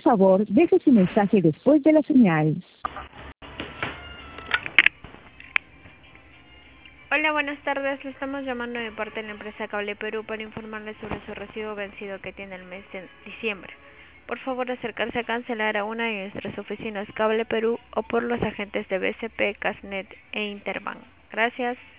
favor, deje su mensaje después de la señal. Hola, buenas tardes. Le estamos llamando de parte de la empresa Cable Perú para informarle sobre su recibo vencido que tiene el mes de diciembre. Por favor, acercarse a cancelar a una de nuestras oficinas Cable Perú o por los agentes de BCP, Casnet e Interbank. Gracias.